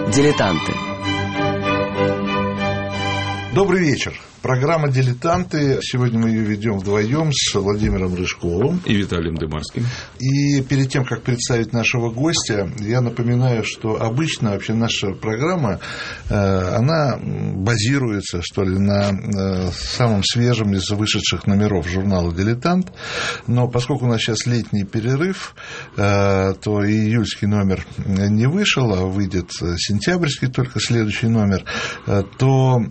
«Дилетанты». Добрый вечер. Программа «Дилетанты». Сегодня мы ее ведем вдвоем с Владимиром Рыжковым и Виталием Дымарским. И перед тем, как представить нашего гостя, я напоминаю, что обычно вообще наша программа, она базируется, что ли, на самом свежем из вышедших номеров журнала «Дилетант». Но поскольку у нас сейчас летний перерыв, то и июльский номер не вышел, а выйдет сентябрьский только следующий номер, то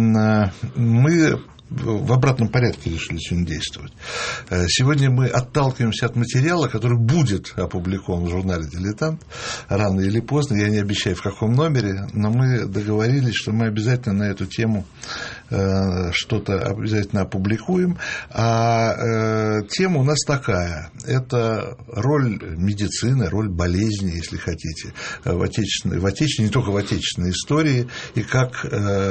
мы в обратном порядке решили сегодня действовать. Сегодня мы отталкиваемся от материала, который будет опубликован в журнале «Дилетант» рано или поздно. Я не обещаю, в каком номере, но мы договорились, что мы обязательно на эту тему что-то обязательно опубликуем. А тема у нас такая. Это роль медицины, роль болезни, если хотите, в отечественной, не только в отечественной истории, и как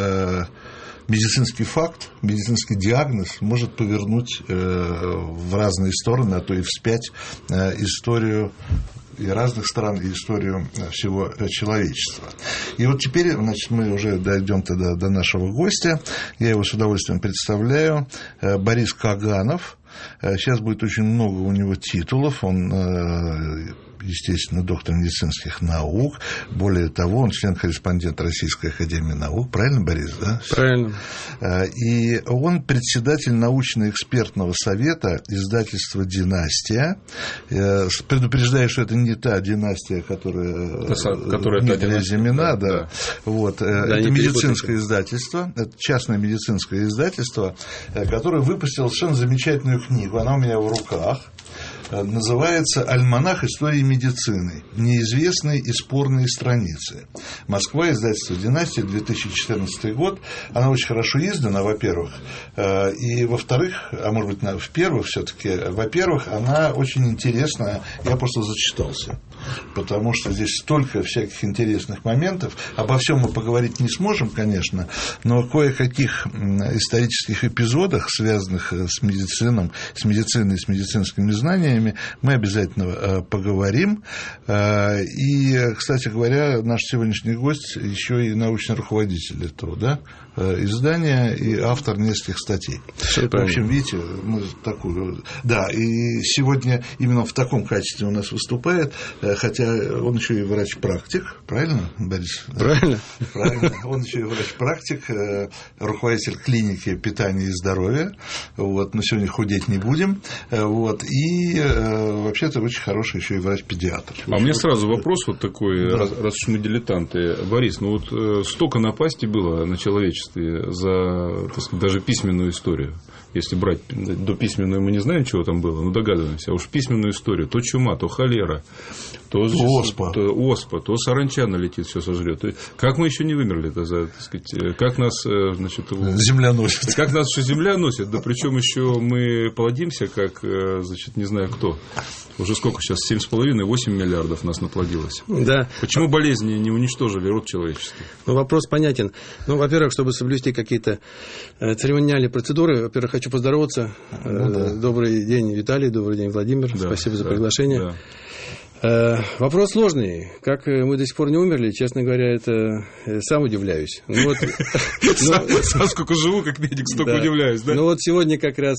медицинский факт, медицинский диагноз может повернуть в разные стороны, а то и вспять историю и разных стран, и историю всего человечества. И вот теперь, значит, мы уже дойдем тогда до нашего гостя. Я его с удовольствием представляю. Борис Каганов. Сейчас будет очень много у него титулов. Он, естественно, доктор медицинских наук. Более того, он член-корреспондент Российской академии наук. Правильно, Борис, да? Правильно. И он председатель научно-экспертного совета издательства «Династия». Предупреждаю, что это не та династия, которая Дмитрия Зимина. Да. Вот. Да, это медицинское издательство, это частное медицинское издательство, которое выпустило совершенно замечательную книгу. Она у меня в руках. Называется «Альманах истории медицины. Неизвестные и спорные страницы». Москва, издательство «Династия», 2014 год. Она очень хорошо издана, во-первых. И, во-вторых, а может быть, в-первых, все-таки, во-первых, она очень интересная. Я просто зачитался. Потому что здесь столько всяких интересных моментов. Обо всем мы поговорить не сможем, конечно, но о кое-каких исторических эпизодах, связанных с медициной, с медицинскими знаниями, мы обязательно поговорим. И, кстати говоря, наш сегодняшний гость еще и научный руководитель этого, издания и автор нескольких статей. В общем, видите, мы такую... Да, и сегодня именно в таком качестве у нас выступает, хотя он еще и врач-практик, правильно, Борис? Правильно. Правильно. Он еще и врач-практик, руководитель клиники питания и здоровья. Вот, но сегодня худеть не будем. Вот, и вообще-то очень хороший еще и врач-педиатр. А у меня сразу вопрос вот такой, да. раз уж мы дилетанты. Борис, ну вот столько напастей было на человечество за, так сказать, даже письменную историю. Если брать до письменную, мы не знаем, чего там было, но догадываемся. А уж письменную историю, то чума, то холера, то оспа, то саранча налетит, все сожрет. Как мы еще не вымерли-то, так сказать, как нас, значит, земля носит. Как нас еще земля носит, да причем еще мы плодимся, как, значит, не знаю кто. Уже сколько сейчас, 7,5-8 миллиардов нас наплодилось. Да. Почему болезни не уничтожили род человеческий? Ну, вопрос понятен. Ну, во-первых, чтобы соблюсти какие-то церемониальные процедуры, во-первых, хочу поздороваться. Да. Добрый день, Виталий, добрый день, Владимир. Да, спасибо за приглашение. Да. Вопрос сложный. Как мы до сих пор не умерли, честно говоря, это сам удивляюсь. Сам сколько живу, как медик, столько удивляюсь. Ну вот сегодня как раз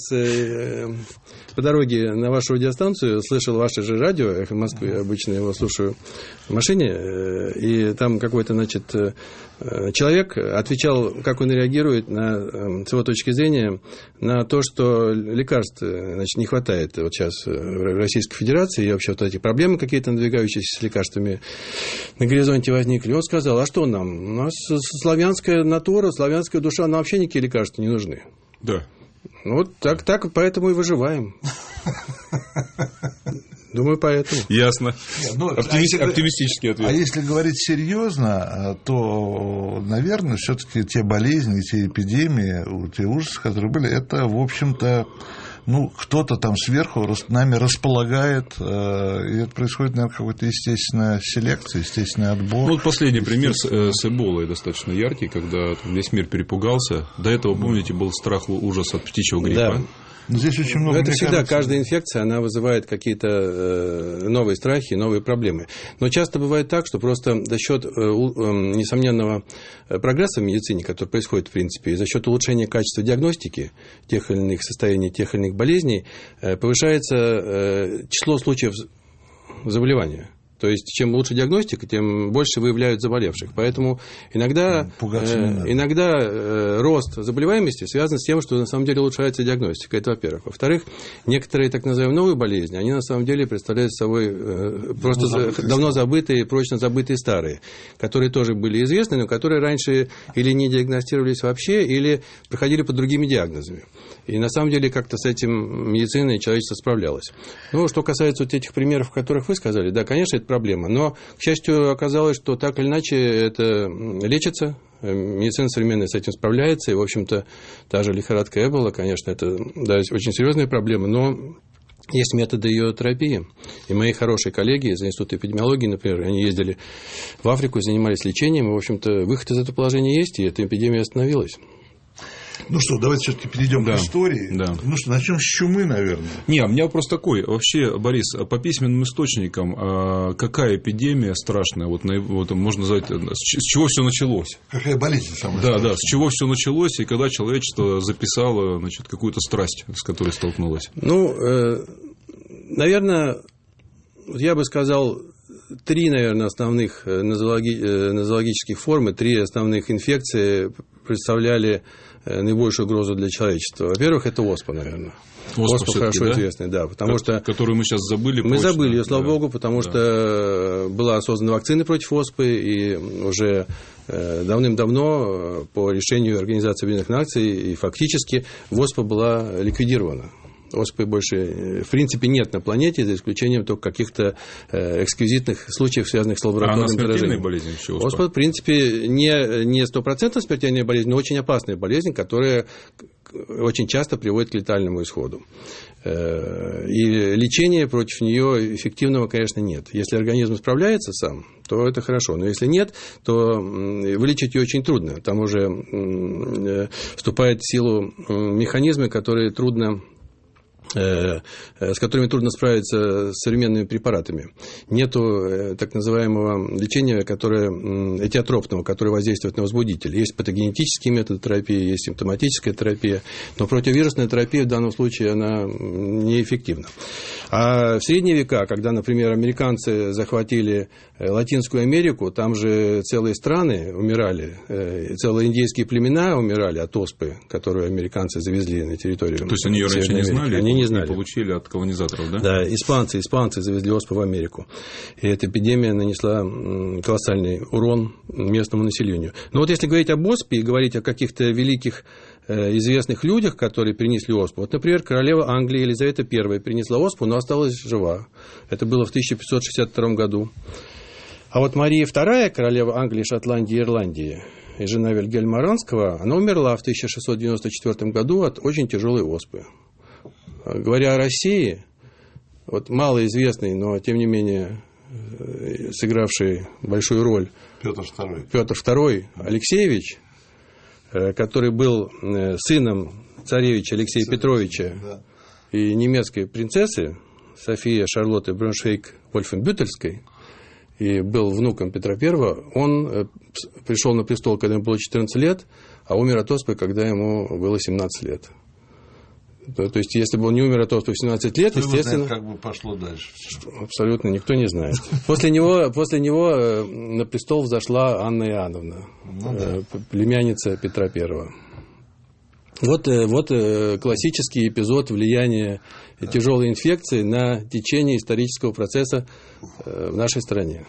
по дороге на вашу радиостанцию слышал ваше же радио, «Эхо Москвы», обычно его слушаю в машине, и там какой-то, значит, человек отвечал, как он реагирует с его точки зрения на то, что лекарств, значит, не хватает вот сейчас в Российской Федерации, и вообще вот эти проблемы какие-то надвигающиеся с лекарствами на горизонте возникли. Он сказал, а что нам? У нас славянская натура, славянская душа, нам вообще никакие лекарства не нужны. Да. Ну, вот так поэтому и выживаем. Думаю, поэтому. Ясно. Оптимистический ответ. А если говорить серьезно, то, наверное, все-таки те болезни, те эпидемии, те ужасы, которые были, это, в общем-то, кто-то там сверху нами располагает, и это происходит, наверное, какой-то естественная селекция, естественный отбор. Вот последний пример с Эболой достаточно яркий, когда весь мир перепугался. До этого, помните, был страх, ужас от птичьего гриппа. Да. Здесь очень много, это всегда, кажется, каждая инфекция, она вызывает какие-то новые страхи, новые проблемы. Но часто бывает так, что просто за счет несомненного прогресса в медицине, который происходит, в принципе, и за счет улучшения качества диагностики тех или иных состояний, тех или иных болезней, повышается число случаев заболевания. То есть, чем лучше диагностика, тем больше выявляют заболевших. Поэтому иногда рост заболеваемости связан с тем, что на самом деле улучшается диагностика. Это во-первых. Во-вторых, некоторые так называемые новые болезни, они на самом деле представляют собой просто давно забытые, прочно забытые старые, которые тоже были известны, но которые раньше или не диагностировались вообще, или проходили под другими диагнозами. И на самом деле как-то с этим медицина и человечество справлялось. Ну, что касается вот этих примеров, о которых вы сказали, да, конечно, это проблема. Но, к счастью, оказалось, что так или иначе это лечится. Медицина современная с этим справляется. И, в общем-то, та же лихорадка Эбола, конечно, это да, очень серьезная проблема, но есть методы ее терапии. И мои хорошие коллеги из Института эпидемиологии, например, они ездили в Африку, занимались лечением. И, в общем-то, выход из этого положения есть, и эта эпидемия остановилась. Ну что, давайте все-таки перейдем к истории. Да. Ну что, начнем с чумы, наверное. Не, у меня вопрос такой. Вообще, Борис, по письменным источникам, какая эпидемия страшная? Вот можно назвать, с чего все началось? Какая болезнь самая страшная? Да, с чего все началось, и когда человечество записало, значит, какую-то страсть, с которой столкнулось? Ну, наверное, я бы сказал, 3, наверное, основных нозологических формы, 3 основных инфекции представляли наибольшую угрозу для человечества. Во-первых, это оспа, наверное. Оспа хорошо известная, да, потому что... Которую мы сейчас забыли. Мы забыли ее, слава богу, потому что была создана вакцина против оспы, и уже давным-давно по решению Организации Объединенных Наций и фактически оспа была ликвидирована. Оспы больше, в принципе, нет на планете, за исключением только каких-то эксклюзивных случаев, связанных с лабораторным заражением. Она смертельная болезнь? Оспа, в принципе, не 100% смертельная болезнь, но очень опасная болезнь, которая очень часто приводит к летальному исходу. И лечения против нее эффективного, конечно, нет. Если организм справляется сам, то это хорошо. Но если нет, то вылечить ее очень трудно. Там уже вступают в силу механизмы, с которыми трудно справиться с современными препаратами. Нету так называемого лечения, этиотропного, которое воздействует на возбудитель. Есть патогенетические методы терапии, есть симптоматическая терапия, но противовирусная терапия в данном случае она неэффективна. А в средние века, когда, например, американцы захватили Латинскую Америку, там же целые страны умирали, целые индейские племена умирали от оспы, которую американцы завезли на территорию. То есть они ее раньше не знали? Они не знали. Получили от колонизаторов, да? Да, испанцы завезли оспу в Америку. И эта эпидемия нанесла колоссальный урон местному населению. Но вот если говорить об оспе и говорить о каких-то великих известных людях, которые принесли оспу. Вот, например, королева Англии Елизавета I принесла оспу, но осталась жива. Это было в 1562 году. А вот Мария II, королева Англии, Шотландии и Ирландии, и жена Вильгельма Оранского, она умерла в 1694 году от очень тяжелой оспы. Говоря о России, вот малоизвестный, но тем не менее сыгравший большую роль Петр II Алексеевич, который был сыном царевича Алексея Петровича и немецкой принцессы Софии Шарлотты Брауншвейг-Вольфенбютельской, и был внуком Петра I, он пришел на престол, когда ему было 14 лет, а умер от оспы, когда ему было 17 лет. То есть, если бы он не умер от оспы в 17 лет, естественно... Как бы пошло дальше? Абсолютно никто не знает. После него на престол взошла Анна Иоанновна, племянница Петра I. Вот классический эпизод влияния тяжелой инфекции на течение исторического процесса в нашей стране.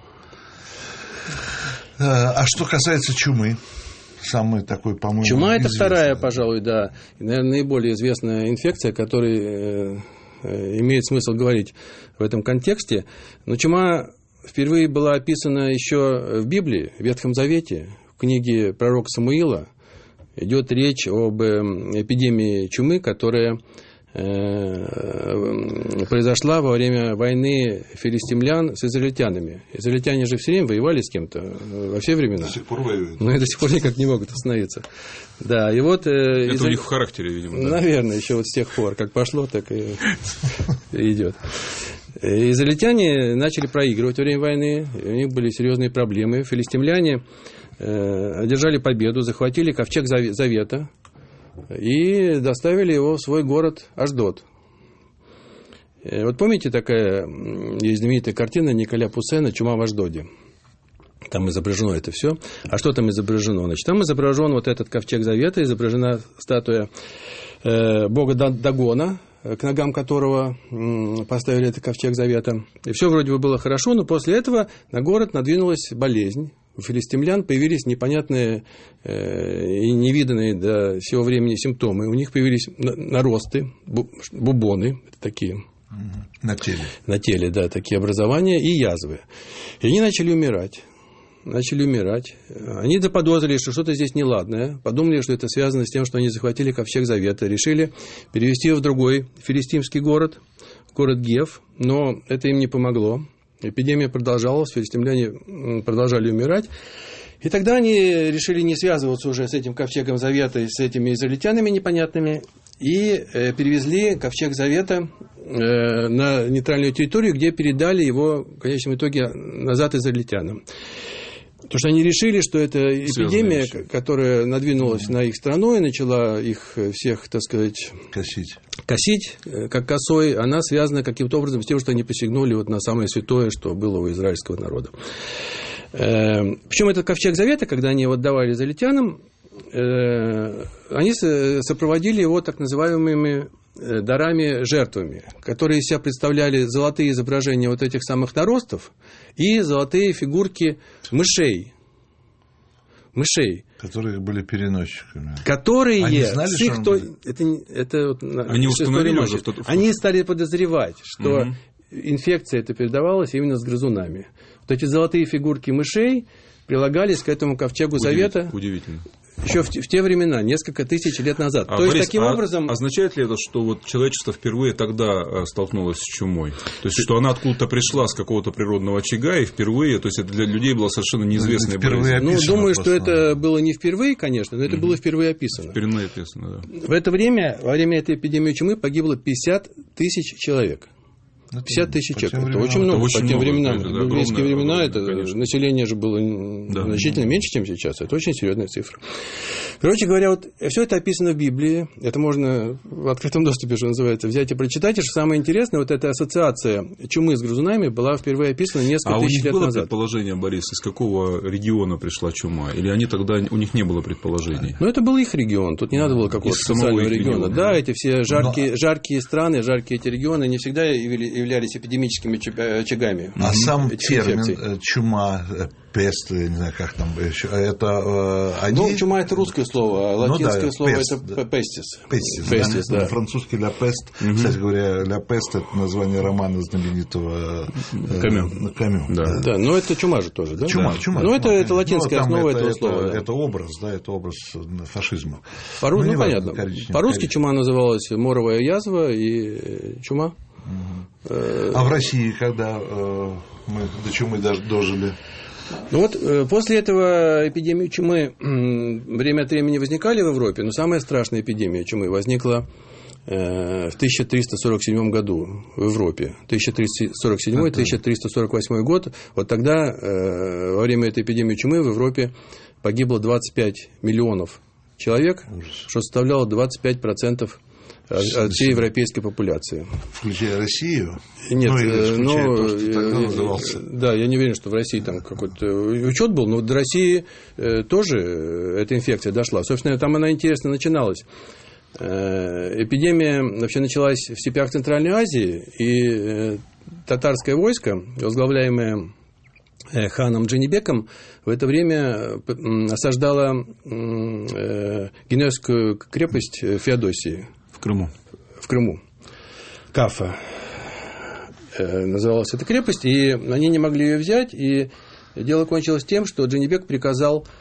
А что касается чумы? Самый такой, по-моему, чума – это вторая, пожалуй, да, наверное, наиболее известная инфекция, о которой имеет смысл говорить в этом контексте. Но чума впервые была описана еще в Библии, в Ветхом Завете, в книге пророка Самуила. Идет речь об эпидемии чумы, которая произошла во время войны филистимлян с израильтянами. Израильтяне же все время воевали с кем-то, во все времена. До сих пор воюют. Но и до сих пор никак не могут остановиться. Да, и вот... Это у них в характере, видимо. Да? Наверное, еще вот с тех пор. Как пошло, так и идет. Израильтяне начали проигрывать во время войны, у них были серьезные проблемы. Филистимляне одержали победу, захватили ковчег Завета и доставили его в свой город Ашдод. Вот помните, такая есть знаменитая картина Николя Пуссена «Чума в Ашдоде». Там изображено это все. А что там изображено? Значит, там изображен вот этот ковчег Завета, изображена статуя бога Дагона, к ногам которого поставили этот ковчег Завета. И все вроде бы было хорошо, но после этого на город надвинулась болезнь. У филистимлян появились непонятные и невиданные до сего времени симптомы. У них появились наросты, бубоны такие. На теле. На теле, да, такие образования и язвы. И они начали умирать. Они заподозрили, что что-то здесь неладное, подумали, что это связано с тем, что они захватили ковчег Завета, решили перевести его в другой филистимский город Гев, но это им не помогло. Эпидемия продолжалась, филистимляне продолжали умирать. И тогда они решили не связываться уже с этим ковчегом Завета и с этими израильтянами непонятными, и перевезли ковчег Завета на нейтральную территорию, где передали его в конечном итоге назад израильтянам. Потому что они решили, что это эпидемия, которая надвинулась на их страну и начала их всех, так сказать, косить, как косой, она связана каким-то образом с тем, что они посягнули вот на самое святое, что было у израильского народа. Причем этот ковчег Завета, когда они его отдавали израильтянам, они сопроводили его так называемыми дарами-жертвами, которые из себя представляли золотые изображения вот этих самых наростов и золотые фигурки мышей. Которые были переносчиками. Которые они знали, с их они установили уже они стали подозревать, что инфекция эта передавалась именно с грызунами. Вот эти золотые фигурки мышей прилагались к этому ковчегу Завета. Удивительно. Еще в те времена, несколько тысяч лет назад. То есть, таким образом... Означает ли это, что вот человечество впервые тогда столкнулось с чумой? То есть, что она откуда-то пришла с какого-то природного очага, и впервые, то есть, это для людей была совершенно неизвестная болезнь. Думаю, что это было не впервые, конечно, но это было впервые описано. Впервые описано, да. В это время, во время этой эпидемии чумы погибло 50 тысяч человек. 50 тысяч человек. Это очень много. По тем временам, в библейские времена, это население же было значительно меньше, чем сейчас. Это очень серьезная цифра. Короче говоря, вот все это описано в Библии. Это можно в открытом доступе, что называется, взять и прочитать. И что самое интересное, вот эта ассоциация чумы с грызунами была впервые описана несколько тысяч лет назад. А у них было предположение, Борис, из какого региона пришла чума? Или они тогда, у них не было предположений? Ну, это был их регион. Тут не надо было какого-то специального региона. Да, эти все жаркие страны, жаркие эти регионы не всегда являлись эпидемическими очагами. А сам термин чума, пест, я не знаю, как там еще, это они... Ну, чума – это русское слово, а латинское слово – это пестис. Пестис, да. Французский «ля пест», кстати говоря, «ля пест» – это название романа знаменитого Камю. Да, но это чума же тоже, да? Чума. Ну, это латинская основа этого слова. Это образ, да, это образ фашизма. Ну, понятно. По-русски чума называлась моровая язва и чума. А в России, когда мы до чумы дожили? Ну вот, после этого эпидемии чумы время от времени возникали в Европе, но самая страшная эпидемия чумы возникла в 1347 году в Европе. 1347-1348 год. Вот тогда, во время этой эпидемии чумы в Европе погибло 25 миллионов человек, что составляло 25% от всей европейской популяции. Включая Россию? Нет, да, я не уверен, что в России там какой-то учет был, но до России тоже эта инфекция дошла. Собственно, там она интересно начиналась. Эпидемия вообще началась в степях Центральной Азии, и татарское войско, возглавляемое ханом Джанибеком, в это время осаждало Генуэзскую крепость Феодосии. В Крыму. Кафа называлась эта крепость, и они не могли ее взять, и дело кончилось тем, что Джанибек приказал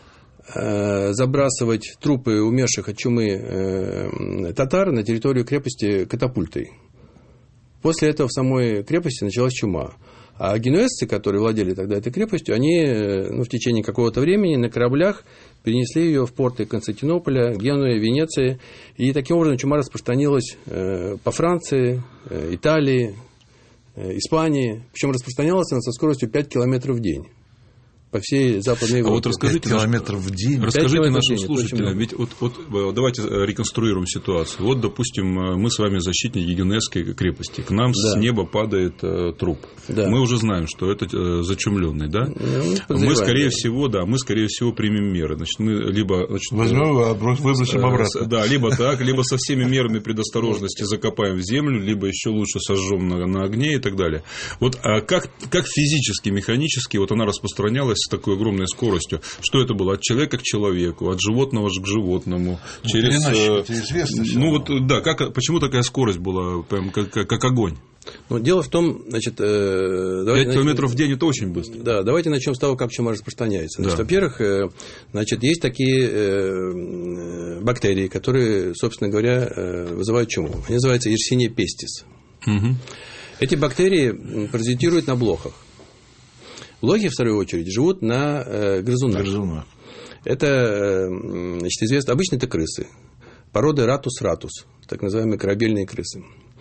забрасывать трупы умерших от чумы татар на территорию крепости катапультой. После этого в самой крепости началась чума. А генуэзцы, которые владели тогда этой крепостью, они в течение какого-то времени на кораблях перенесли ее в порты Константинополя, Генуи, Венеции. И таким образом чума распространилась по Франции, Италии, Испании. Причем распространялась она со скоростью 5 километров в день. По всей Западной Европе. А вот расскажите, километров в день. Расскажите нашим слушателям, ведь давайте реконструируем ситуацию. Вот, допустим, мы с вами защитники Генуэзской крепости. К нам с неба падает труп. Да. Мы уже знаем, что это зачумленный, да? Мы, скорее всего, примем меры. Значит, мы либо возьмем его, выбросим обратно. Да, либо так, либо со всеми мерами предосторожности закопаем в землю, либо еще лучше сожжем на огне и так далее. Вот как физически, механически вот она распространялась с такой огромной скоростью? Что это было? От человека к человеку, от животного к животному, через... Это известно. Почему такая скорость была, прям как огонь? Дело в том, 5 километров в день – это очень быстро. Да, давайте начнем с того, как чума распространяется. Во-первых, есть такие бактерии, которые, собственно говоря, вызывают чуму. Они называются Yersinia pestis. Угу. Эти бактерии паразитируют на блохах. Блохи, в свою очередь, живут на грызунах. Это, известно, обычно это крысы. Породы ратус, так называемые корабельные крысы.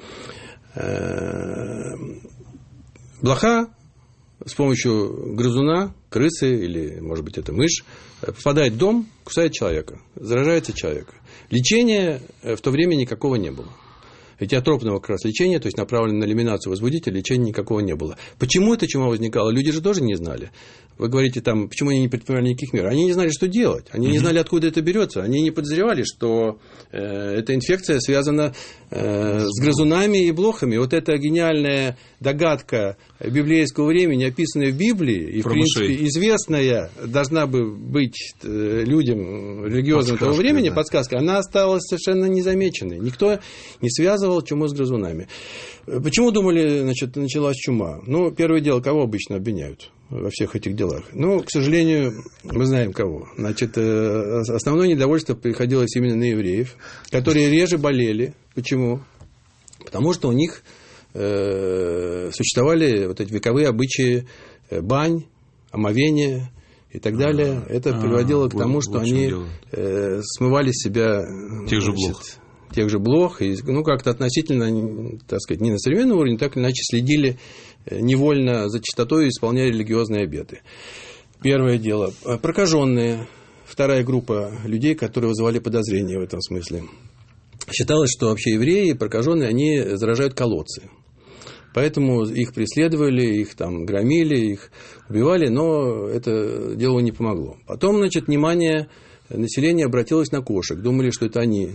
Блоха с помощью грызуна, крысы или, может быть, это мышь, попадает в дом, кусает человека, заражается человека. Лечения в то время никакого не было. Этиотропного как раз лечения, то есть направленного на элиминацию возбудителя, лечения никакого не было. Почему эта чума возникала? Люди же тоже не знали. Вы говорите, почему они не предпринимали никаких мер? Они не знали, что делать. Они не знали, откуда это берется. Они не подозревали, что эта инфекция связана с грызунами и блохами. Вот эта гениальная догадка библейского времени, описанная в Библии, и, в принципе, известная должна бы быть людям религиозным того времени, подсказка, она осталась совершенно незамеченной. Никто не связывал чуму с грызунами. Почему думали, началась чума? Первое дело, кого обычно обвиняют во всех этих делах? К сожалению, мы знаем кого. Основное недовольство приходилось именно на евреев, которые реже болели. Почему? Потому что у них существовали вот эти вековые обычаи бань, омовения и так далее. Это приводило к тому, что они смывали с себя тех же блох, и как-то относительно, так сказать, не на современном уровне, так или иначе следили невольно за чистотой и исполняли религиозные обеты. Первое дело. Прокаженные. Вторая группа людей, которые вызывали подозрения в этом смысле. Считалось, что вообще евреи, прокаженные, они заражают колодцы. Поэтому их преследовали, их громили, их убивали, но это делу не помогло. Потом, внимание население обратилось на кошек. Думали, что это они,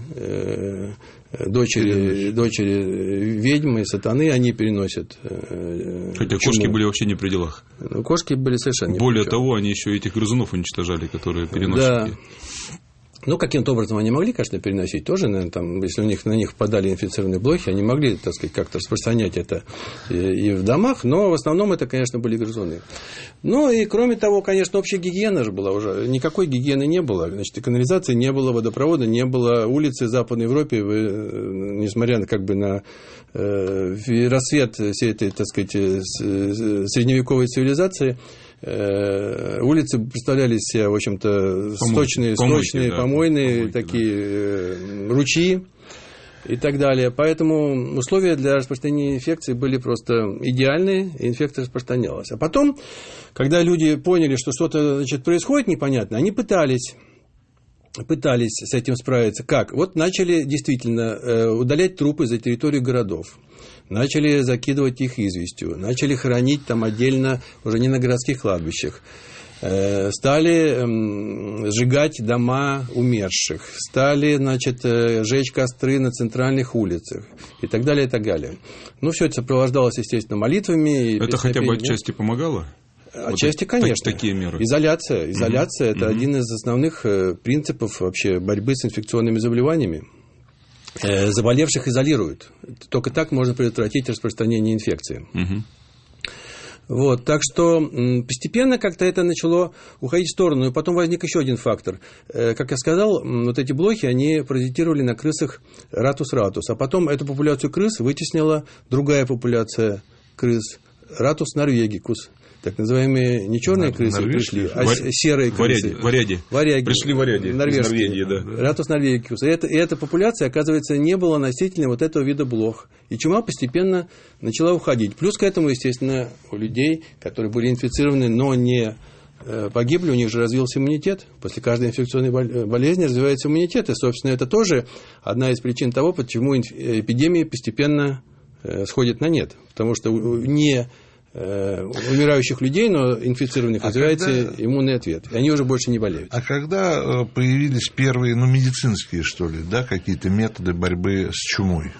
дочери ведьмы, сатаны, они переносят Хотя чуму. Кошки были вообще не при делах. Кошки были совершенно не при делах. Более того, они еще этих грызунов уничтожали, которые переносят. Да. Каким-то образом они могли, конечно, переносить тоже, наверное, если на них попадали инфицированные блохи, они могли, так сказать, как-то распространять это и в домах, но в основном это, конечно, были грызуны. И, кроме того, конечно, общая гигиена же была уже, никакой гигиены не было, и канализации не было, водопровода не было, улицы в Западной Европе, несмотря на рассвет всей этой, так сказать, средневековой цивилизации, улицы представляли из себя, в общем-то, сточные, помойные, такие ручьи и так далее. Поэтому условия для распространения инфекции были просто идеальные, и инфекция распространялась. А потом, когда люди поняли, что что-то происходит непонятно, они пытались с этим справиться. Как? Начали действительно удалять трупы за территорию городов. Начали закидывать их известью, начали хоронить отдельно, уже не на городских кладбищах. Стали сжигать дома умерших, стали, жечь костры на центральных улицах и так далее, и так далее. Все это сопровождалось, естественно, молитвами. Это хотя бы отчасти помогало? Отчасти, конечно. Такие меры. Изоляция это один из основных принципов вообще борьбы с инфекционными заболеваниями. Заболевших изолируют. Только так можно предотвратить распространение инфекции. Вот, так что постепенно как-то это начало уходить в сторону. И потом возник еще один фактор. Как я сказал, вот эти блохи, они паразитировали на крысах Rattus ratus. А потом эту популяцию крыс вытеснила другая популяция крыс Rattus norvegicus. Так называемые не черные крысы пришли, а серые крысы. Варяги. Пришли варяги из Норвегии, да. Rattus norvegicus. И эта популяция, оказывается, не была носительной вот этого вида блох. И чума постепенно начала уходить. Плюс к этому, естественно, у людей, которые были инфицированы, но не погибли, у них же развился иммунитет. После каждой инфекционной болезни развивается иммунитет. И, собственно, это тоже одна из причин того, почему эпидемии постепенно сходят на нет. Потому что не умирающих людей, но инфицированных развивается иммунный ответ. И они уже больше не болеют. А когда появились первые, медицинские, что ли, да, какие-то методы борьбы с чумой?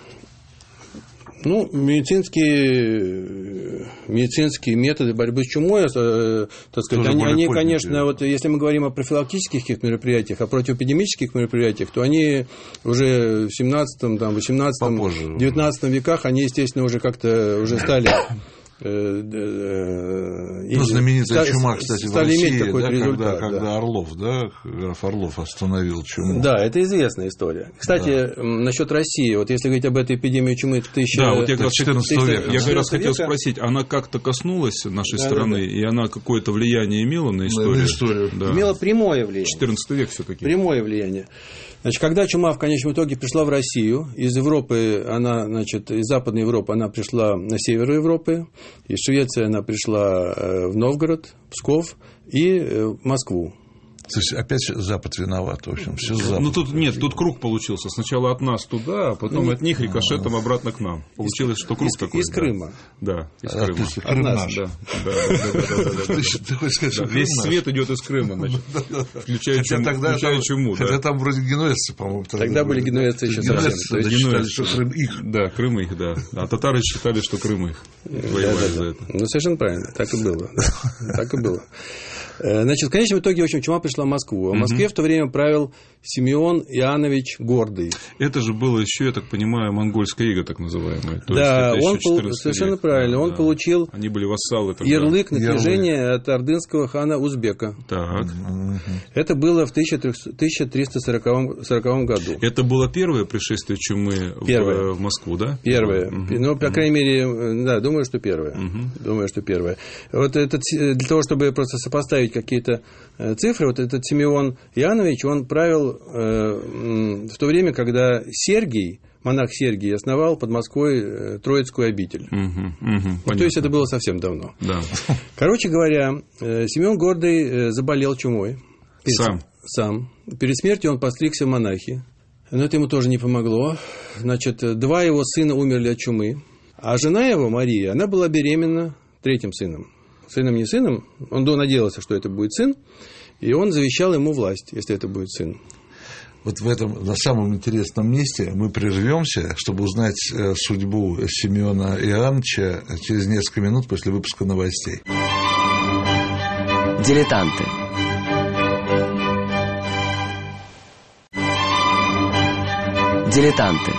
Медицинские методы борьбы с чумой, так сказать, они конечно, вот если мы говорим о профилактических каких-то мероприятиях, о противоэпидемических мероприятиях, то они уже в 17, 18, 19 веках, они, естественно, уже как-то уже стали... знаменитая чума, кстати, в России, когда Орлов, граф Орлов остановил чуму. Да, это известная история. Кстати, насчет России, вот если говорить об этой эпидемии чумы 14 века. Я как раз хотел спросить, она как-то коснулась нашей страны, и она какое-то влияние имела на историю? Да. Имела прямое влияние. 14 век все-таки. Прямое влияние. Значит, когда чума в конечном итоге пришла в Россию, из Европы она, из Западной Европы она пришла на север Европы, из Швеции она пришла в Новгород, Псков и в Москву. То есть опять Запад виноват, в общем, все Запад. Тут круг получился. Сначала от нас туда, а потом от них рикошетом обратно к нам. Получилось, что круг такой. Из Крыма. Да, из Крыма. Крым наш. Да. Ты хочешь сказать, что весь свет идет из Крыма, значит, включая чуму. Хотя там вроде генуэзцы, по-моему. Тогда были генуэзцы еще совсем. Считали, что Крым их. Да, Крым их, да. А татары считали, что Крым их. Воевали за это. Совершенно правильно. Так и было. Так и было. Значит, в конечном итоге, в общем, чума пришла в Москву. А в Москве в то время правил Симеон Иоаннович Гордый. Это же было еще, я так понимаю, монгольская ига, так называемая. Да, совершенно правильно. Он получил Они были вассалы тогда. Ярлык на княжение от ордынского хана Узбека. Так. Это было в 1340 году. Это было первое пришествие чумы в Москву, да? Первое. Ну, по крайней мере, да, думаю, что первое. Думаю, что первое. Вот это для того, чтобы просто сопоставить какие-то цифры, вот этот Симеон Иоаннович, он правил в то время, когда Сергий, монах Сергий, основал под Москвой Троицкую обитель. То есть это было совсем давно. Да. Короче говоря, Симеон Гордый заболел чумой. Сам. Перед смертью он постригся в монахи. Но это ему тоже не помогло. Значит, 2 его сына умерли от чумы. А жена его, Мария, она была беременна 3-м сыном. Сыном не сыном, он надеялся, что это будет сын, и он завещал ему власть, если это будет сын. Вот в этом, на самом интересном месте мы прервемся, чтобы узнать судьбу Симеона Иоанновича через несколько минут после выпуска новостей. Дилетанты. Дилетанты.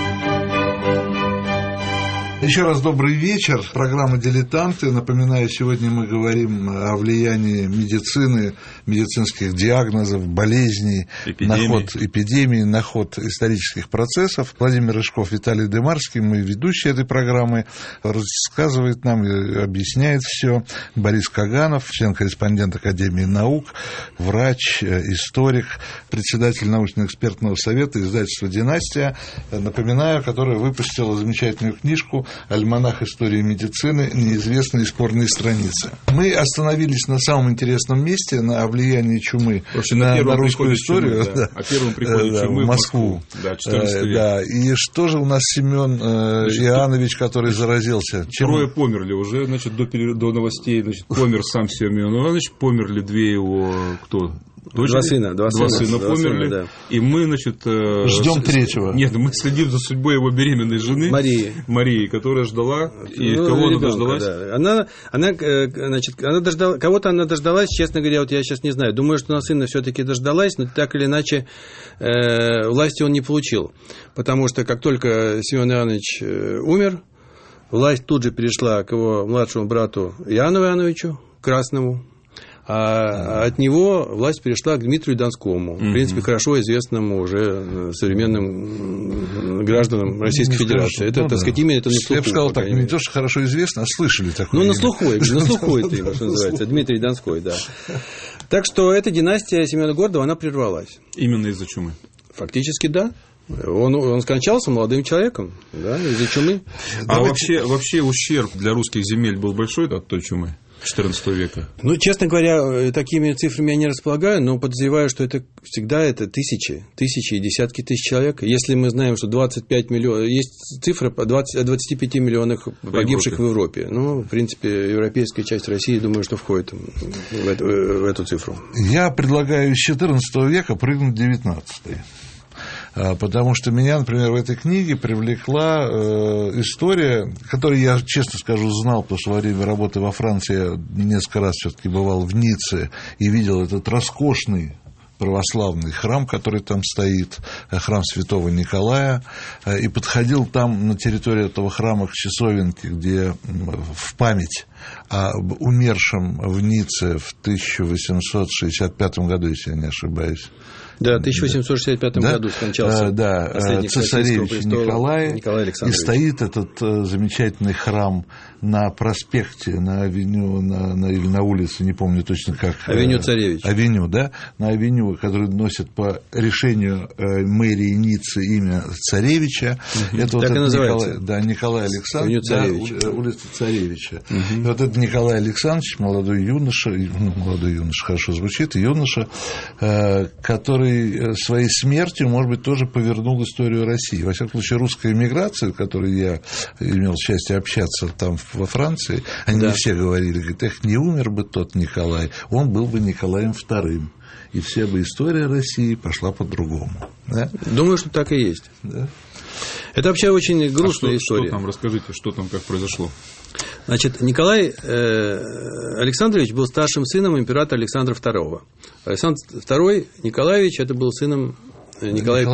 Еще раз добрый вечер. Программа «Дилетанты». Напоминаю, сегодня мы говорим о влиянии медицины, медицинских диагнозов, болезней, на ход эпидемии, на ход исторических процессов. Владимир Рыжков, Виталий Демарский, мы ведущие этой программы, рассказывает нам, объясняет все. Борис Каганов, член-корреспондент Академии наук, врач, историк, председатель научно-экспертного совета издательства «Династия». Напоминаю, которое выпустило замечательную книжку «Альманах истории медицины. Неизвестные спорные страницы». Мы остановились на самом интересном месте, на влиянии чумы на русскую историю. Чумы, да. О первом приходе чумы в Москву. Да, 14 век. Да. И что же у нас Семен Иоаннович, который заразился? Трое померли уже, значит, до новостей. Значит, помер сам Семен Иоаннович, померли 2 его, кто? Два сына померли. Да. И мы, значит... Ждем 3-го. Нет, мы следим за судьбой его беременной жены. Марии, которая ждала. И кого она дождалась? Да. Она дождалась... Кого-то она дождалась, честно говоря, вот я сейчас не знаю. Думаю, что она сына все-таки дождалась, но так или иначе власти он не получил. Потому что как только Семен Иоаннович умер, власть тут же перешла к его младшему брату Иоанну Иоанновичу Красному, а от него власть перешла к Дмитрию Донскому, в принципе, хорошо известному уже современным гражданам Российской Федерации. Это, так сказать, имя это на слуху. Я бы сказал так, не то, что хорошо известно, а слышали такое имя. На слуху это имя, что называется, Дмитрий Донской, да. Так что эта династия Семена Гордова, она прервалась. Именно из-за чумы? Фактически, да. Он скончался молодым человеком, да, из-за чумы. А вообще ущерб для русских земель был большой от той чумы XIV века? Честно говоря, такими цифрами я не располагаю, но подозреваю, что это всегда тысячи и десятки тысяч человек. Если мы знаем, что 25 миллионов, есть цифра о 25 миллионах погибших в Европе. В принципе, европейская часть России, думаю, что входит в эту цифру. Я предлагаю с XIV века прыгнуть в XIX. Потому что меня, например, в этой книге привлекла история, которую я, честно скажу, знал, потому что во время работы во Франции я несколько раз все-таки бывал в Ницце и видел этот роскошный православный храм, который там стоит, храм святого Николая, и подходил там на территории этого храма к часовенке, где в память об умершем в Ницце в 1865 году, если я не ошибаюсь. Да, в 1865 году скончался цесаревич Николай, и стоит этот замечательный храм на проспекте, на авеню, или на улице, не помню точно как. Авеню Царевич. Авеню, да, на авеню, который носит по решению мэрии Ниццы имя Царевича. Это так вот и называется. Николай Александрович, улица Царевича. И вот это Николай Александрович, молодой юноша, хорошо звучит, юноша, который своей смертью, может быть, тоже повернул историю России. Во всяком случае, русская эмиграция, в которой я имел счастье общаться там во Франции, они не все говорили, говорят, не умер бы тот Николай, он был бы Николаем II, и вся бы история России пошла по-другому. Да? Думаю, что так и есть. Да? Это вообще очень грустная история. Что там, расскажите, что там, как произошло? Значит, Николай Александрович был старшим сыном императора Александра II. Александр II Николаевич это был сыном Николая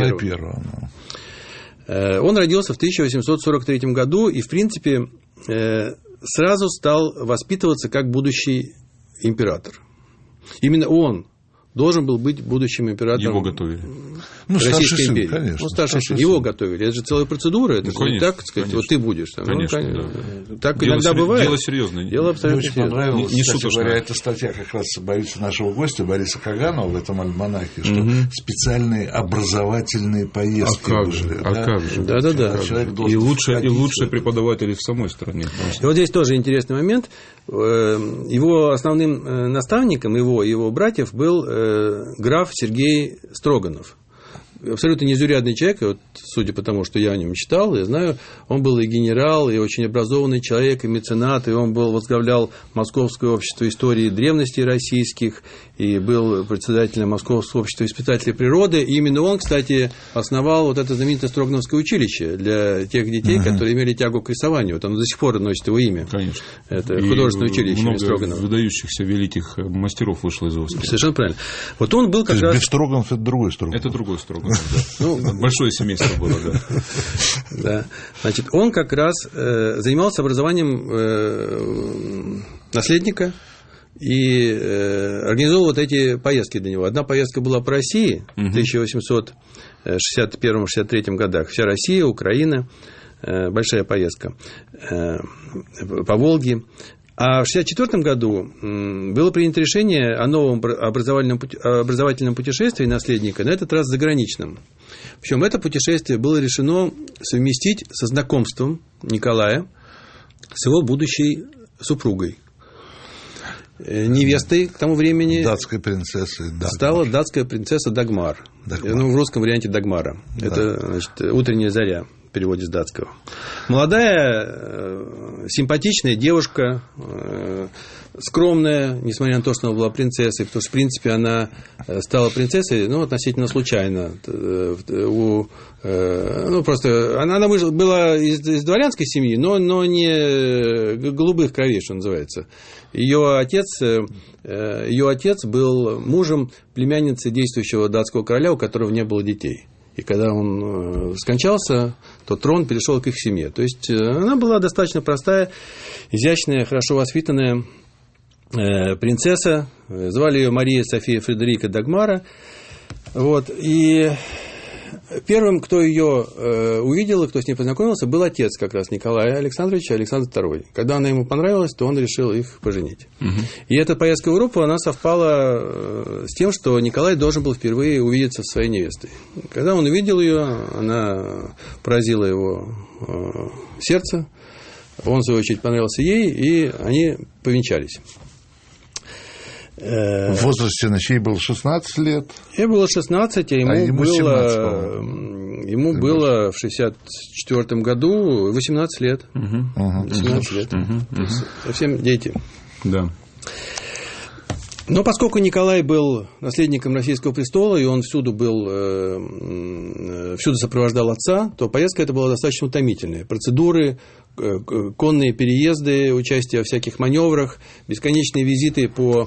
I. Он родился в 1843 году и, в принципе, сразу стал воспитываться как будущий император. Именно он должен был быть будущим императором. Его готовили. Российской империи. Конечно, старший сын. Его готовили. Это же целая процедура. Это же не так, сказать, вот ты будешь. Там. Конечно, Так дело иногда бывает. Дело серьезное. Дело абсолютно Мне очень понравилась, не кстати говоря, эта статья как раз боюсь нашего гостя Бориса Каганова в этом альманахе, что специальные образовательные поездки были. Как же. Да. И лучшие преподаватели в самой стране. И вот здесь тоже интересный момент. Его основным наставником, его братьев, был граф Сергей Строганов. Абсолютно незаурядный человек, и вот, судя по тому, что я о нем читал, я знаю, он был и генерал, и очень образованный человек, и меценат, и он возглавлял Московское общество истории древностей российских, и был председателем Московского общества испытателей природы. И именно он, кстати, основал вот это знаменитое Строгановское училище для тех детей, которые имели тягу к рисованию. Вот оно до сих пор носит его имя. Конечно. Это художественное училище много Строганова. Выдающихся великих мастеров вышло из его. Совершенно правильно. Вот он был как раз... Без Строганов это другой Строганов. Это другой Строганов. Большое семейство было, да. Значит, он как раз занимался образованием наследника и организовал вот эти поездки для него. Одна поездка была по России в 1861-63 годах. Вся Россия, Украина, большая поездка по Волге. А в 1964 году было принято решение о новом образовательном путешествии наследника, на этот раз заграничном. Причем это путешествие было решено совместить со знакомством Николая с его будущей супругой. Невестой к тому времени датской принцессой стала датская принцесса Дагмар. В русском варианте Дагмара. Да. Это, значит, «Утренняя заря» в переводе с датского. Молодая, симпатичная девушка, скромная, несмотря на то, что она была принцессой, потому что, в принципе, она стала принцессой, относительно случайно. Просто она была из дворянской семьи, но не голубых кровей, что называется. Ее отец был мужем племянницы действующего датского короля, у которого не было детей. И когда он скончался, то трон перешел к их семье. То есть она была достаточно простая, изящная, хорошо воспитанная принцесса. Звали ее Мария София Фредерика Дагмара. Вот. И первым, кто ее увидел и кто с ней познакомился, был отец как раз Николая Александровича, Александр II. Когда она ему понравилась, то он решил их поженить. И эта поездка в Европу, она совпала с тем, что Николай должен был впервые увидеться со своей невестой. Когда он увидел ее, она поразила его сердце, он, в свою очередь, понравился ей, и они повенчались. В возрасте ей было 16 лет. Ей было 16, а ему было в 1964 году 18 лет. 18 лет. То есть совсем дети. Да. Но поскольку Николай был наследником российского престола, и он всюду сопровождал отца, то поездка эта была достаточно утомительная. Процедуры, конные переезды, участие во всяких маневрах, бесконечные визиты по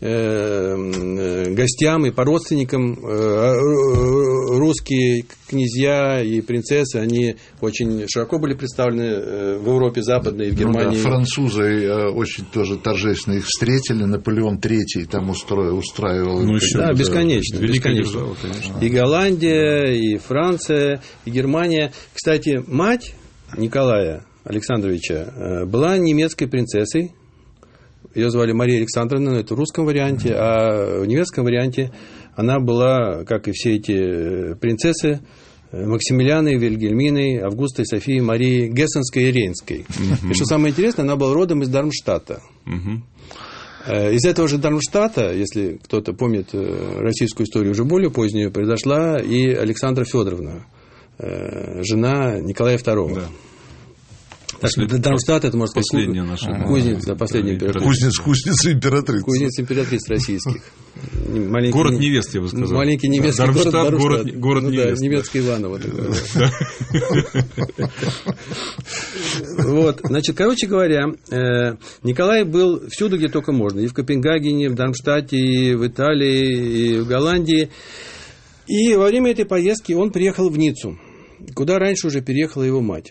гостям и по родственникам. Русские князья и принцессы, они очень широко были представлены в Европе Западной и в Германии. Французы очень тоже торжественно их встретили. Наполеон III там устраивал. Бесконечно. Держава, и Голландия, и Франция, и Германия. Кстати, мать Николая Александровича была немецкой принцессой. Ее звали Мария Александровна, но это в русском варианте. А в немецком варианте она была, как и все эти принцессы, Максимилианой, Вильгельминой, Августой, Софией, Марией Гессенской и Рейнской. И что самое интересное, она была родом из Дармштадта. Из этого же Дармштадта, если кто-то помнит российскую историю уже более позднюю, произошла и Александра Федоровна, жена Николая II. Да. Дармштадт, это, можно сказать, последняя наша кузница, последняя императрица. Кузница императриц. Кузница императриц российских. Город невест, я бы сказал. Маленький немецкий Дармштадт, город Да, невест. немецкое Иваново. Вот, значит, короче говоря, Николай был всюду, где только можно. И в Копенгагене, и в Дармштадте, и в Италии, и в Голландии. И во время этой поездки он приехал в Ниццу, куда раньше уже переехала его мать.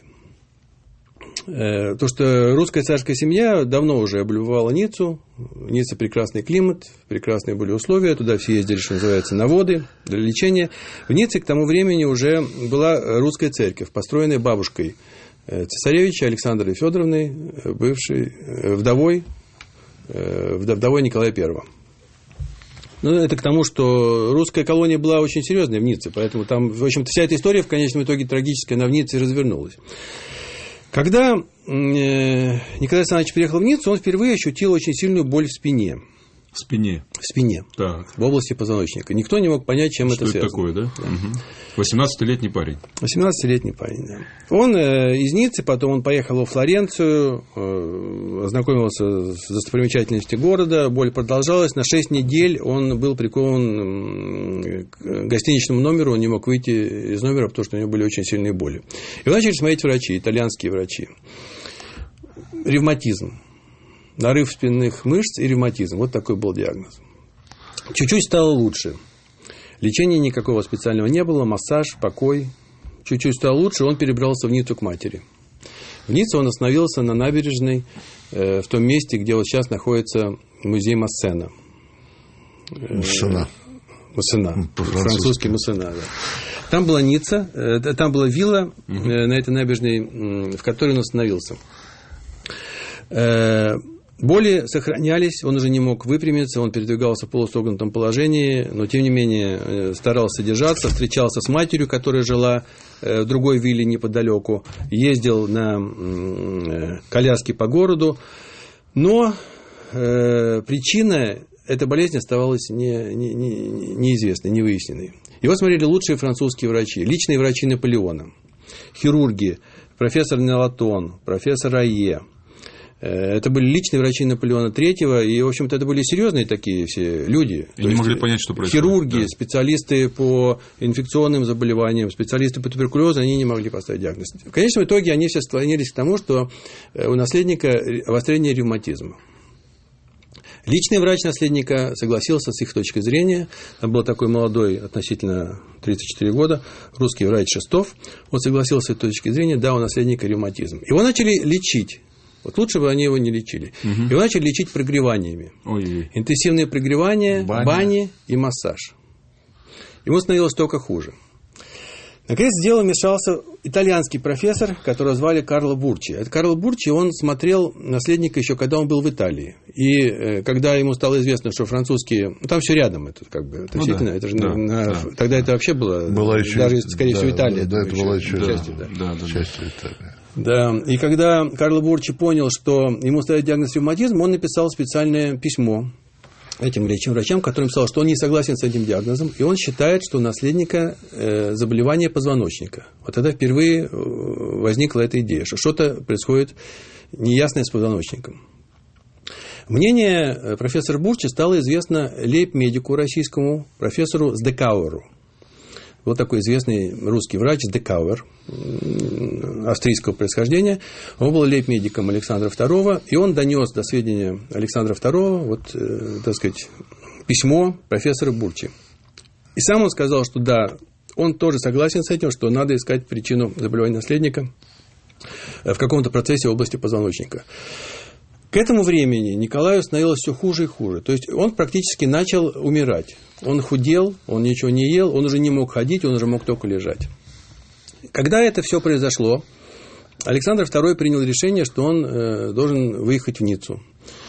То, что русская царская семья давно уже облюбовала Ниццу. Ницца прекрасный климат, прекрасные были условия. Туда все ездили, что называется, на воды для лечения. В Ницце к тому времени уже была русская церковь, построенная бабушкой цесаревича Александрой Федоровной, бывшей вдовой Николая I. Ну, это к тому, что русская колония была очень серьезная в Ницце, поэтому там, в общем-то, вся эта история в конечном итоге трагическая, она в Ницце развернулась. Когда Николай Александрович приехал в Ниццу, он впервые ощутил очень сильную боль в спине. В спине? В спине. Так. В области позвоночника. Никто не мог понять, чем это связано. Что это такое, да? Угу. 18-летний парень. 18-летний парень, да. Он из Ниццы, потом он поехал во Флоренцию, ознакомился с достопримечательностью города, боль продолжалась. На 6 недель он был прикован к гостиничному номеру, он не мог выйти из номера, потому что у него были очень сильные боли. И начали смотреть врачи, итальянские врачи. Ревматизм. Нарыв спинных мышц и ревматизм. Вот такой был диагноз. Чуть-чуть стало лучше. Лечения никакого специального не было, массаж, покой. Чуть-чуть стало лучше, он перебрался в Ниццу к матери. В Ницце он остановился на набережной, в том месте, где вот сейчас находится музей Массена. Массена. Французский Массена, да. Там была Ницца, там была вилла на этой набережной, в которой он остановился. Боли сохранялись, он уже не мог выпрямиться, он передвигался в полусогнутом положении, но, тем не менее, старался держаться, встречался с матерью, которая жила в другой вилле неподалеку, ездил на коляске по городу, но причина этой болезни оставалась неизвестной, невыясненной. Его смотрели лучшие французские врачи, личные врачи Наполеона, хирурги, профессор Нелатон, профессор Айе. Это были личные врачи Наполеона III, и, в общем-то, это были серьезные такие все люди. И не могли понять, что происходит. Хирурги, да. Специалисты по инфекционным заболеваниям, специалисты по туберкулезу, они не могли поставить диагноз. В конечном итоге они все склонились к тому, что у наследника обострение ревматизма. Личный врач наследника согласился с их точки зрения. Там был такой молодой, относительно 34 года, русский врач Шестов. Он согласился с этой точки зрения, да, у наследника ревматизм. Его начали лечить. Вот лучше бы они его не лечили. Его начали лечить прогреваниями. Ой. Интенсивное прогревание, бани и массаж. Ему становилось только хуже. Наконец, в дело вмешался итальянский профессор, которого звали Карло Бурчи. Это Карло Бурчи, он смотрел наследника еще когда он был в Италии. И когда ему стало известно, что французские... Ну, там все рядом, это как бы относительно. Это же тогда это вообще было еще, даже, скорее всего, Италия. Да, это была еще часть Италии. Да, и когда Карло Бурчи понял, что ему ставят диагноз ревматизм, он написал специальное письмо этим лечащим врачам, который писал, что он не согласен с этим диагнозом, и он считает, что у наследника заболевание позвоночника. Вот тогда впервые возникла эта идея, что что-то происходит неясное с позвоночником. Мнение профессора Бурчи стало известно лейб-медику российскому, профессору Здекауэру. Был такой известный русский врач Здекауэр, австрийского происхождения. Он был лейб-медиком Александра II, и он донес до сведения Александра II, так сказать, письмо профессора Бурчи. И сам он сказал, что да, он тоже согласен с этим, что надо искать причину заболевания наследника в каком-то процессе в области позвоночника. К этому времени Николаю становилось все хуже и хуже. То есть он практически начал умирать. Он худел, он ничего не ел, он уже не мог ходить, он уже мог только лежать. Когда это все произошло, Александр II принял решение, что он должен выехать в Ниццу.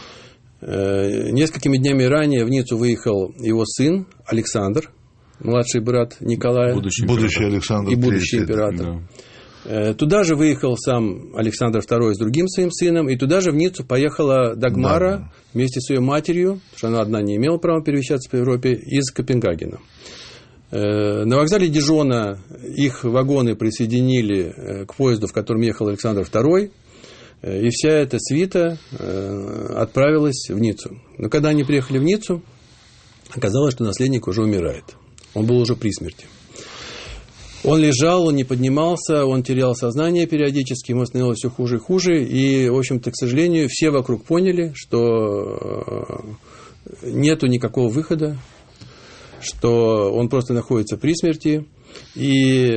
Несколькими днями ранее в Ниццу выехал его сын Александр, младший брат Николая. Будущий Александр и будущий император. Да. Туда же выехал сам Александр II с другим своим сыном, и туда же в Ниццу поехала Дагмара вместе с ее матерью, потому что она одна не имела права перемещаться по Европе, из Копенгагена. На вокзале Дижона их вагоны присоединили к поезду, в котором ехал Александр II, и вся эта свита отправилась в Ниццу. Но когда они приехали в Ниццу, оказалось, что наследник уже умирает. Он был уже при смерти. Он лежал, он не поднимался, он терял сознание периодически, ему становилось все хуже и хуже. И, в общем-то, к сожалению, все вокруг поняли, что нету никакого выхода, что он просто находится при смерти. И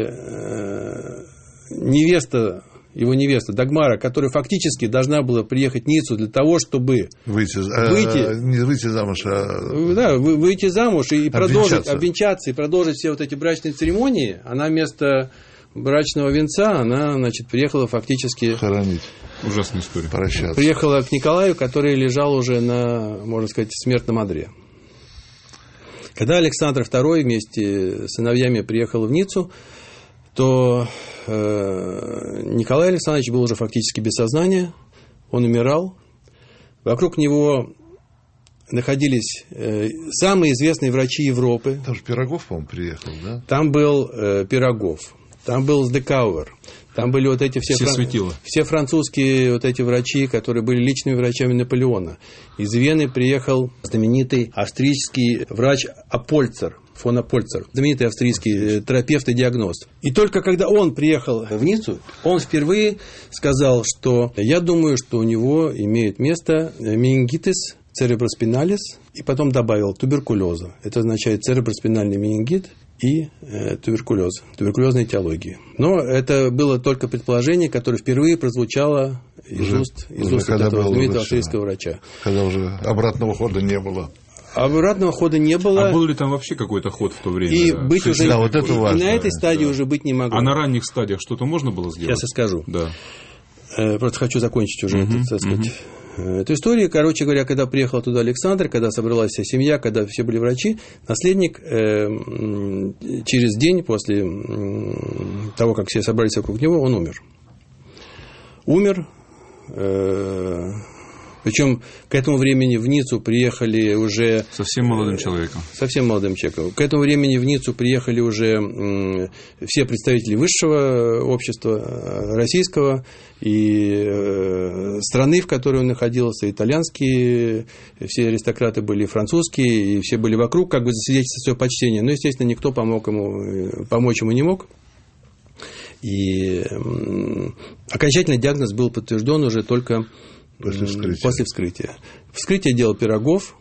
его невеста Дагмара, которая фактически должна была приехать в Ниццу для того, чтобы не выйти замуж, выйти замуж и обвенчаться и продолжить все вот эти брачные церемонии, она вместо брачного венца, она, приехала фактически... Хоронить. Ужасная история. Прощаться. Приехала к Николаю, который лежал уже на, можно сказать, смертном одре. Когда Александр II вместе с сыновьями приехал в Ниццу, то Николай Александрович был уже фактически без сознания, он умирал. Вокруг него находились самые известные врачи Европы. Там же Пирогов, по-моему, приехал, да? Там был Пирогов, там был Здекауэр, там были вот эти все французские вот эти врачи, которые были личными врачами Наполеона. Из Вены приехал знаменитый австрийский врач фон Апольцер, знаменитый австрийский терапевт и диагност. И только когда он приехал в Ниццу, он впервые сказал, что я думаю, что у него имеет место менингитис цереброспиналис, и потом добавил туберкулеза. Это означает цереброспинальный менингит и туберкулез, туберкулезная этиология. Но это было только предположение, которое впервые прозвучало из уст этого знаменитого австрийского врача. Когда уже обратного хода не было. Обратного хода не было. А был ли там вообще какой-то ход в то время? И быть уже вот это важно, на этой стадии уже быть не могло. А на ранних стадиях что-то можно было сделать? Сейчас я скажу. Да. Просто хочу закончить уже эту историю. Короче говоря, когда приехал туда Александр, когда собралась вся семья, когда все были врачи, наследник через день после того, как все собрались вокруг него, он умер. Причем к этому времени в Ниццу приехали уже... Совсем молодым человеком. К этому времени в Ниццу приехали уже все представители высшего общества российского и страны, в которой он находился, итальянские, все аристократы были французские, и все были вокруг, как бы засвидетельствовать свое почтение. Но, естественно, никто помочь ему не мог. И окончательный диагноз был подтвержден уже только После вскрытия. Вскрытие делал Пирогов.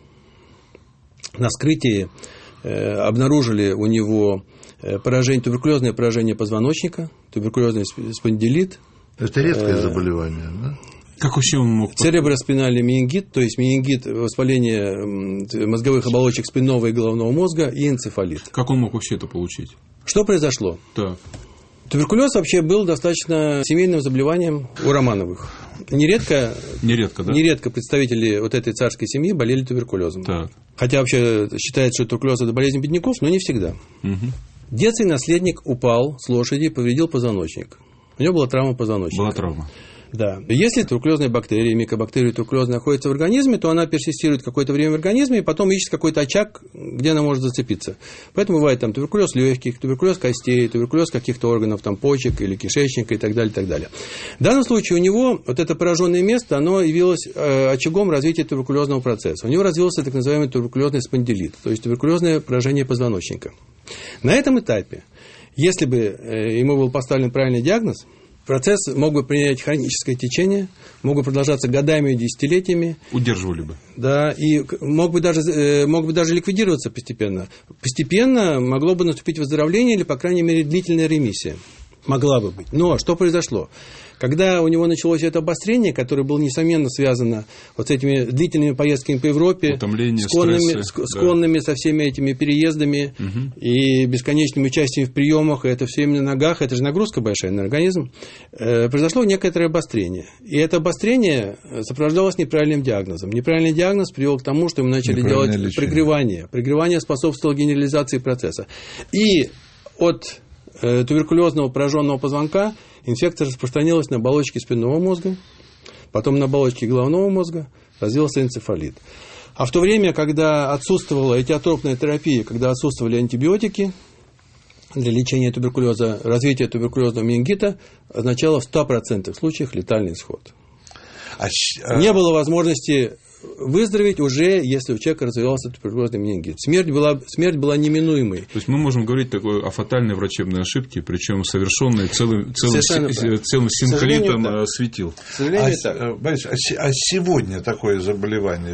На вскрытии обнаружили у него туберкулезное поражение позвоночника, туберкулезный спондилит. Это редкое заболевание, да? Как вообще он мог... Цереброспинальный менингит, то есть менингит, воспаление мозговых оболочек спинного и головного мозга и энцефалит. Как он мог вообще это получить? Что произошло? Так. Туберкулез вообще был достаточно семейным заболеванием у Романовых. Нередко представители вот этой царской семьи болели туберкулезом. Так. Хотя вообще считается, что туберкулез – это болезнь бедняков, но не всегда. Угу. Детский наследник упал с лошади и повредил позвоночник. У него была травма позвоночника. Была травма. Да. Если туберкулезная бактерия, микобактерия туберкулезная находится в организме, то она персистирует какое-то время в организме и потом ищет какой-то очаг, где она может зацепиться. Поэтому бывает там туберкулез легких, туберкулез костей, туберкулез каких-то органов, там, почек или кишечника и так далее, и так далее. В данном случае у него вот это пораженное место, оно явилось очагом развития туберкулезного процесса. У него развился так называемый туберкулезный спондилит, то есть туберкулезное поражение позвоночника. На этом этапе, если бы ему был поставлен правильный диагноз, процесс мог бы принять хроническое течение, мог бы продолжаться годами и десятилетиями. Удерживали бы. Да, и мог бы даже ликвидироваться постепенно. Постепенно могло бы наступить выздоровление или, по крайней мере, длительная ремиссия. Могла бы быть. Но что произошло? Когда у него началось это обострение, которое было, несомненно, связано вот с этими длительными поездками по Европе, склонными со всеми этими переездами и бесконечным участием в приемах, это все именно на ногах, это же нагрузка большая на организм, произошло некоторое обострение. И это обострение сопровождалось неправильным диагнозом. Неправильный диагноз привел к тому, что мы начали делать пригревание. Пригревание способствовало генерализации процесса. И от туберкулезного пораженного позвонка инфекция распространилась на оболочки спинного мозга, потом на оболочки головного мозга, развился энцефалит. А в то время, когда отсутствовала этиотропная терапия, когда отсутствовали антибиотики для лечения туберкулеза, развитие туберкулезного менингита означало в 100% случаях летальный исход. Не было возможности выздороветь уже, если у человека развивался туберкулезный менингит. Смерть была неминуемой. То есть мы можем говорить о фатальной врачебной ошибке, причем совершенной целым синхолитом светил. Борис, а сегодня такое заболевание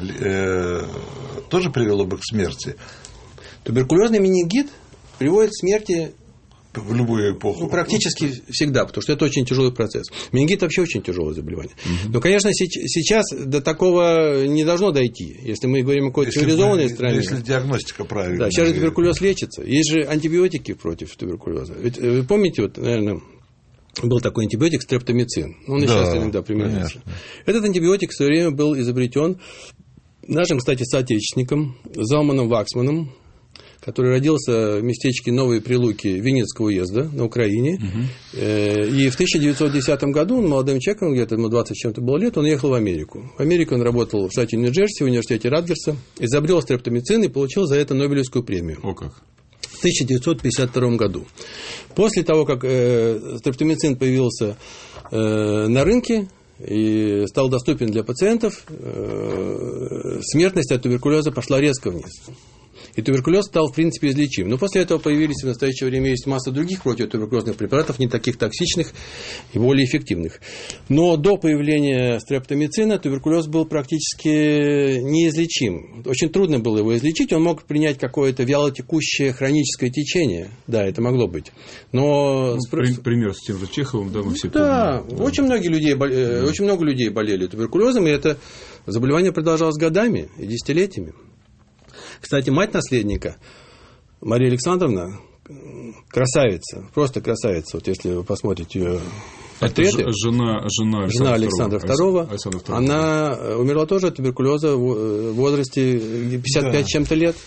тоже привело бы к смерти? Туберкулезный менингит приводит к смерти в любую эпоху. Практически всегда, потому что это очень тяжелый процесс. Менингит вообще очень тяжелое заболевание. Но, конечно, сейчас до такого не должно дойти, если мы говорим о какой-то цивилизованной стране. Если диагностика правильная. Да, сейчас же туберкулез лечится. Есть же антибиотики против туберкулеза. Ведь вы помните, вот, наверное, был такой антибиотик стрептомицин. Он и сейчас иногда применяется. Конечно. Этот антибиотик в свое время был изобретен нашим, кстати, соотечественником Залманом Ваксманом, который родился в местечке Новые Прилуки Винницкого уезда на Украине. И в 1910 году он молодым человеком, где-то ему 20 с чем-то было лет, он ехал в Америку. В Америке он работал в штате Нью-Джерси, в университете Радгерса, изобрел стрептомицин и получил за это Нобелевскую премию. О как! В 1952 году. После того, как стрептомицин появился на рынке и стал доступен для пациентов, смертность от туберкулеза пошла резко вниз. И туберкулез стал, в принципе, излечим. Но после этого появились в настоящее время есть масса других противотуберкулезных препаратов, не таких токсичных и более эффективных. Но до появления стрептомицина туберкулез был практически неизлечим. Очень трудно было его излечить. Он мог принять какое-то вялотекущее хроническое течение. Да, это могло быть. Но... Пример с тем же Чеховым, да, мы все помним. Да, очень много людей болели туберкулезом, и это заболевание продолжалось годами и десятилетиями. Кстати, мать наследника, Мария Александровна, красавица, просто красавица. Вот если вы посмотрите ее портреты. Это жена Александра II. Она умерла тоже от туберкулеза в возрасте 55 чем-то лет.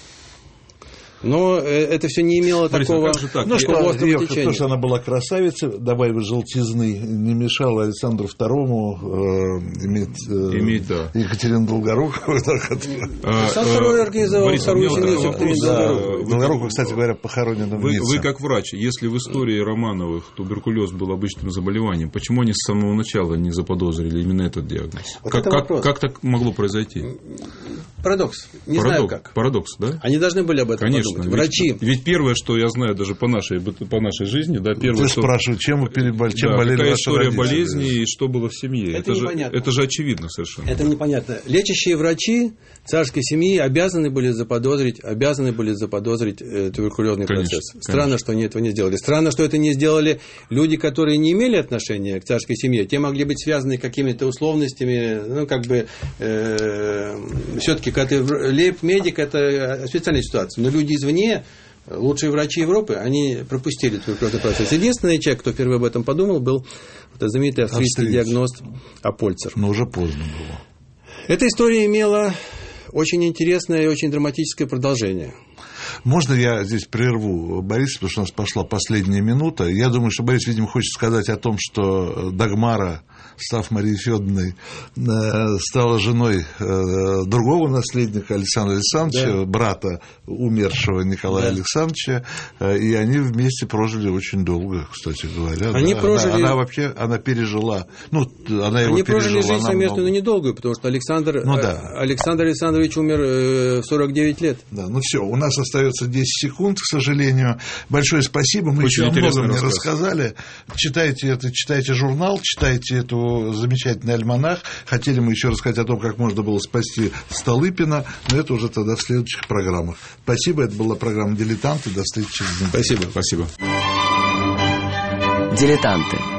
Но это все не имело такого острого течения. То, что она была красавицей, добавив желтизны, не мешало Александру II иметь Екатерину Долгорукову. Александр II организовал вторую семью Долгоруковой. Долгорукова, кстати говоря, похоронена в Ницце. Вы как врач, если в истории Романовых туберкулез был обычным заболеванием, почему они с самого начала не заподозрили именно этот диагноз? Как так могло произойти? Парадокс. Не знаю как. Парадокс, да? Они должны были об этом подумать. подумайте. Врачи. Ведь первое, что я знаю даже по нашей жизни, да, первое, ты спрашиваешь, чем болели какая ваши история родители? болезни и что было в семье. Это же очевидно совершенно. Это непонятно. Лечащие врачи царской семьи обязаны были заподозрить туберкулезный процесс. Странно, что они этого не сделали. Странно, что это не сделали люди, которые не имели отношения к царской семье. Те могли быть связаны какими-то условностями. Все-таки, когда ты лейб-медик, это специальная ситуация. Но люди извне, лучшие врачи Европы, они пропустили туберкулезный процесс. Единственный человек, кто впервые об этом подумал, был знаменитый австрийский диагност Апольцер. Но уже поздно было. Эта история имела очень интересное и очень драматическое продолжение. Можно я здесь прерву Бориса, потому что у нас пошла последняя минута. Я думаю, что Борис, видимо, хочет сказать о том, что Дагмара, став Марией Федоровной, стала женой другого наследника Александра Александровича, брата умершего Николая Александровича, и они вместе прожили очень долго, кстати говоря. Они прожили... Она пережила... она его Они прожили пережила жизнь совместную, но недолгую, потому что Александр Александрович умер в 49 лет. Да, все, у нас остается 10 секунд, к сожалению. Большое спасибо, мы еще о многом не рассказали. Читайте журнал, читайте эту замечательный альманах. Хотели мы еще рассказать о том, как можно было спасти Столыпина, но это уже тогда в следующих программах. Спасибо, это была программа «Дилетанты». До встречи через неделю. Спасибо. Спасибо. «Дилетанты».